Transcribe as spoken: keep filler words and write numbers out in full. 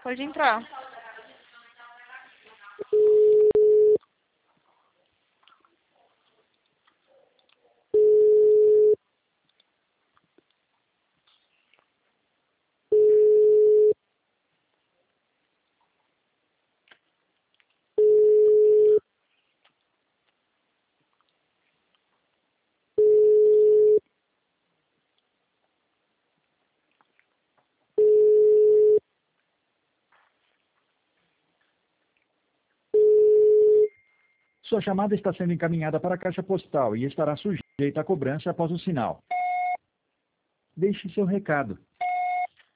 Pode entrar. Sua chamada está sendo encaminhada para a caixa postal e estará sujeita à cobrança após o sinal. Deixe seu recado.